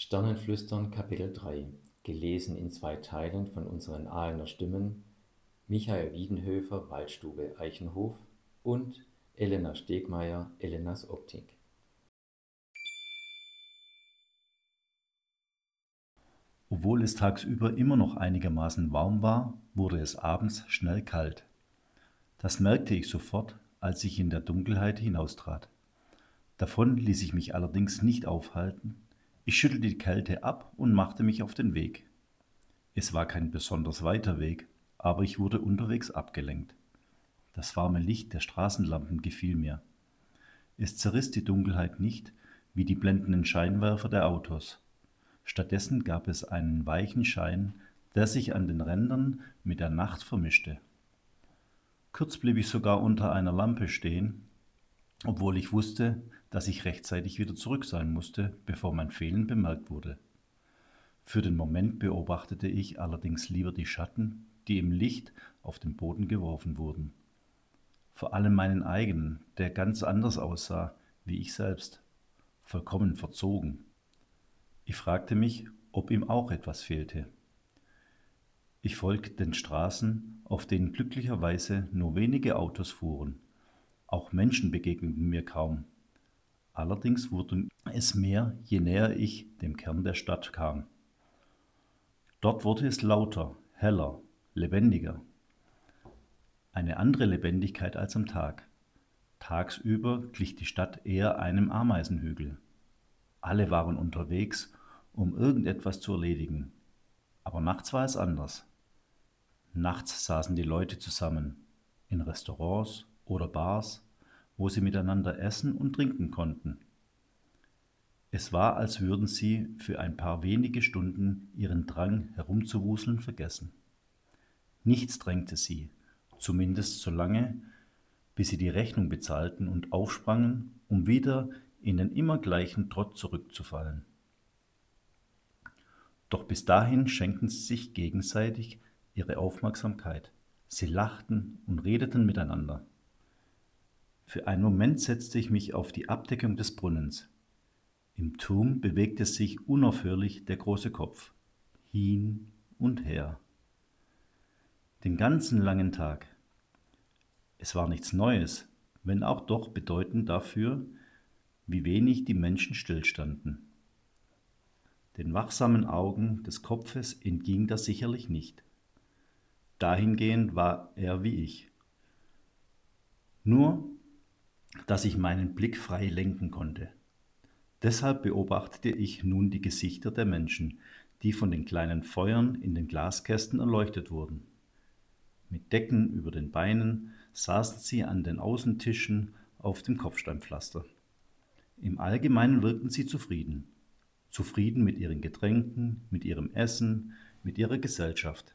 Sternenflüstern Kapitel 3 Gelesen in 2 Teilen von unseren Ahlener Stimmen Michael Wiedenhöfer, Waldstube Eichenhof und Elena Stegmaier, Elenas Optik. Obwohl es tagsüber immer noch einigermaßen warm war, wurde es abends schnell kalt. Das merkte ich sofort, als ich in der Dunkelheit hinaustrat. Davon ließ ich mich allerdings nicht aufhalten. Ich schüttelte die Kälte ab und machte mich auf den Weg. Es war kein besonders weiter Weg, aber ich wurde unterwegs abgelenkt. Das warme Licht der Straßenlampen gefiel mir. Es zerriss die Dunkelheit nicht, wie die blendenden Scheinwerfer der Autos. Stattdessen gab es einen weichen Schein, der sich an den Rändern mit der Nacht vermischte. Kurz blieb ich sogar unter einer Lampe stehen, obwohl ich wusste, dass ich rechtzeitig wieder zurück sein musste, bevor mein Fehlen bemerkt wurde. Für den Moment beobachtete ich allerdings lieber die Schatten, die im Licht auf den Boden geworfen wurden. Vor allem meinen eigenen, der ganz anders aussah, wie ich selbst, vollkommen verzogen. Ich fragte mich, ob ihm auch etwas fehlte. Ich folgte den Straßen, auf denen glücklicherweise nur wenige Autos fuhren. Auch Menschen begegneten mir kaum. Allerdings wurde es mehr, je näher ich dem Kern der Stadt kam. Dort wurde es lauter, heller, lebendiger. Eine andere Lebendigkeit als am Tag. Tagsüber glich die Stadt eher einem Ameisenhügel. Alle waren unterwegs, um irgendetwas zu erledigen. Aber nachts war es anders. Nachts saßen die Leute zusammen, in Restaurants oder Bars, wo sie miteinander essen und trinken konnten. Es war, als würden sie für ein paar wenige Stunden ihren Drang herumzuwuseln vergessen. Nichts drängte sie, zumindest so lange, bis sie die Rechnung bezahlten und aufsprangen, um wieder in den immer gleichen Trott zurückzufallen. Doch bis dahin schenkten sie sich gegenseitig ihre Aufmerksamkeit. Sie lachten und redeten miteinander. Für einen Moment setzte ich mich auf die Abdeckung des Brunnens. Im Turm bewegte sich unaufhörlich der große Kopf, hin und her. Den ganzen langen Tag. Es war nichts Neues, wenn auch doch bedeutend dafür, wie wenig die Menschen stillstanden. Den wachsamen Augen des Kopfes entging das sicherlich nicht. Dahingehend war er wie ich. Nur, dass ich meinen Blick frei lenken konnte. Deshalb beobachtete ich nun die Gesichter der Menschen, die von den kleinen Feuern in den Glaskästen erleuchtet wurden. Mit Decken über den Beinen saßen sie an den Außentischen auf dem Kopfsteinpflaster. Im Allgemeinen wirkten sie zufrieden. Zufrieden mit ihren Getränken, mit ihrem Essen, mit ihrer Gesellschaft.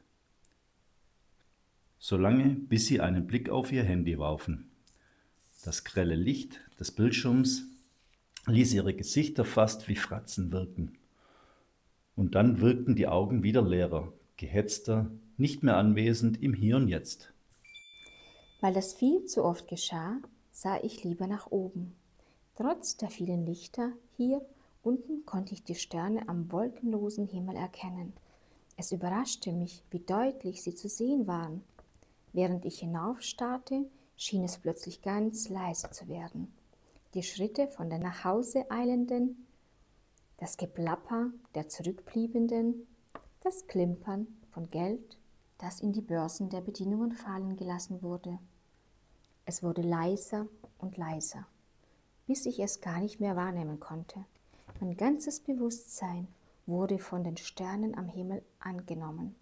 Solange, bis sie einen Blick auf ihr Handy warfen. Das grelle Licht des Bildschirms ließ ihre Gesichter fast wie Fratzen wirken. Und dann wirkten die Augen wieder leerer, gehetzter, nicht mehr anwesend im Hier und Jetzt. Weil das viel zu oft geschah, sah ich lieber nach oben. Trotz der vielen Lichter hier unten konnte ich die Sterne am wolkenlosen Himmel erkennen. Es überraschte mich, wie deutlich sie zu sehen waren. Während ich hinaufstarrte, schien es plötzlich ganz leise zu werden. Die Schritte von den nach Hause eilenden, das Geplapper der Zurückbliebenden, das Klimpern von Geld, das in die Börsen der Bedienungen fallen gelassen wurde. Es wurde leiser und leiser, bis ich es gar nicht mehr wahrnehmen konnte. Mein ganzes Bewusstsein wurde von den Sternen am Himmel angenommen.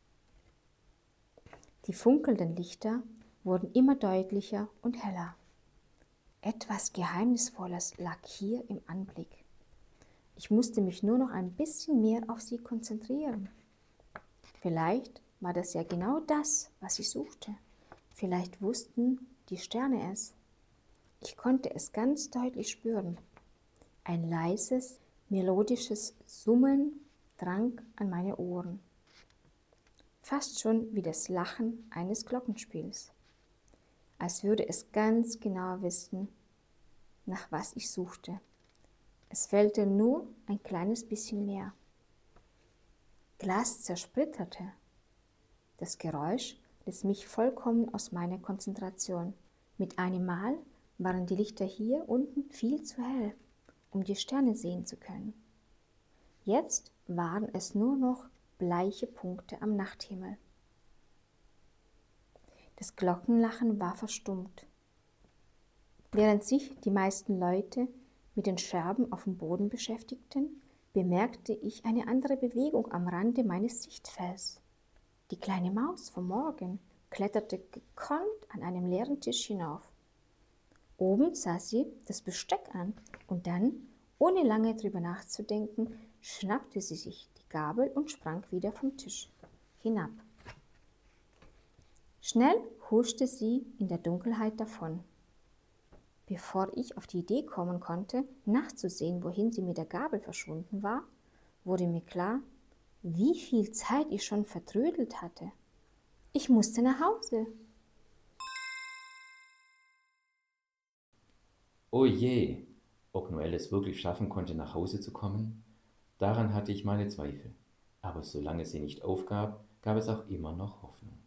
Die funkelnden Lichter wurden immer deutlicher und heller. Etwas Geheimnisvolles lag hier im Anblick. Ich musste mich nur noch ein bisschen mehr auf sie konzentrieren. Vielleicht war das ja genau das, was ich suchte. Vielleicht wussten die Sterne es. Ich konnte es ganz deutlich spüren. Ein leises, melodisches Summen drang an meine Ohren. Fast schon wie das Lachen eines Glockenspiels. Als würde es ganz genau wissen, nach was ich suchte. Es fehlte nur ein kleines bisschen mehr. Glas zersplitterte. Das Geräusch riss mich vollkommen aus meiner Konzentration. Mit einem Mal waren die Lichter hier unten viel zu hell, um die Sterne sehen zu können. Jetzt waren es nur noch bleiche Punkte am Nachthimmel. Das Glockenlachen war verstummt. Während sich die meisten Leute mit den Scherben auf dem Boden beschäftigten, bemerkte ich eine andere Bewegung am Rande meines Sichtfelds. Die kleine Maus vom Morgen kletterte gekonnt an einem leeren Tisch hinauf. Oben sah sie das Besteck an und dann, ohne lange drüber nachzudenken, schnappte sie sich die Gabel und sprang wieder vom Tisch hinab. Schnell huschte sie in der Dunkelheit davon. Bevor ich auf die Idee kommen konnte, nachzusehen, wohin sie mit der Gabel verschwunden war, wurde mir klar, wie viel Zeit ich schon vertrödelt hatte. Ich musste nach Hause. Oh je, ob Noelle es wirklich schaffen konnte, nach Hause zu kommen? Daran hatte ich meine Zweifel. Aber solange sie nicht aufgab, gab es auch immer noch Hoffnung.